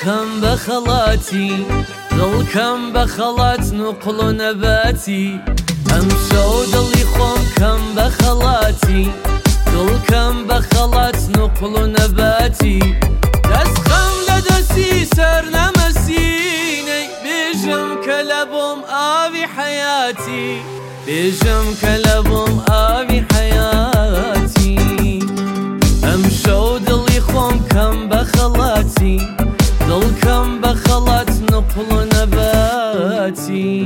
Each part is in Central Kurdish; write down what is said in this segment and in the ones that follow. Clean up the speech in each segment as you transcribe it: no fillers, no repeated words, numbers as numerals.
دڵکەم بە خەڵاتی دڵکەم بە خەڵات نوقڵ و نەباتی ئەمشەو دڵی خۆم کەم بە خەڵاتی دڵکەم بە خەڵات نوقڵ و نەباتی دەستخەم لە دەستی سەر نەمەسینەی بێژم کە لە بۆم ئاوی حەیاتی بێژم کە لە بۆم ئاوی حەیاتی ئەمشەو دڵی خۆم کەم بە خەڵاتی دڵکەم بە خەڵات نوقڵ و نەباتی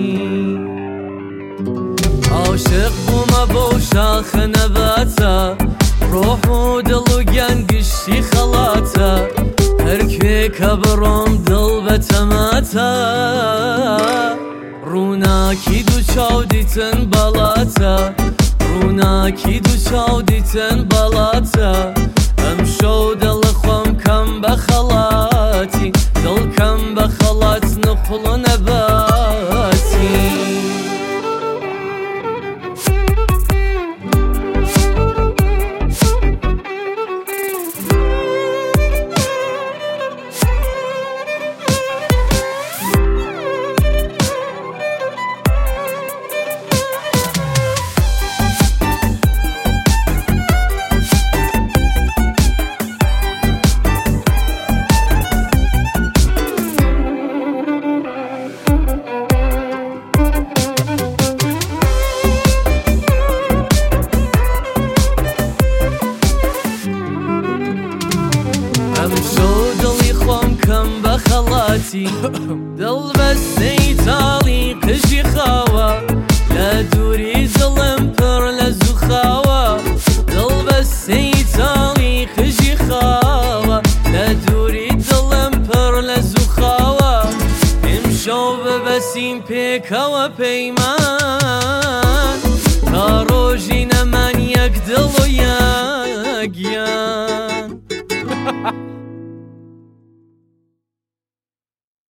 عاشق بوومە بەو شاخە نەباتە ڕۆح و دڵ و گیان گشتی خەڵاتە هەرکوێ کە بڕۆم دڵ بە تەماتە ڕووناکی دوو چاو دیتن بەڵاتە ڕووناکی دوو چاو دیتن بەڵاتە ئەمشەو دڵ خۆم کەم بە خەڵاتی دڵکەم بە خەڵات نوقڵ و نەباتی ئەمشەو دڵی خۆم کەم بە خەڵاتی دڵبەستەی تاڵی قژی خاوە لە دووری دڵم پڕ لە زووخاوە دڵبەستەی تاڵی قژی خاوە لە دووری دڵم پڕ لە زووخاوە ئەمشەو ببەسیم پێکەوە پەیمان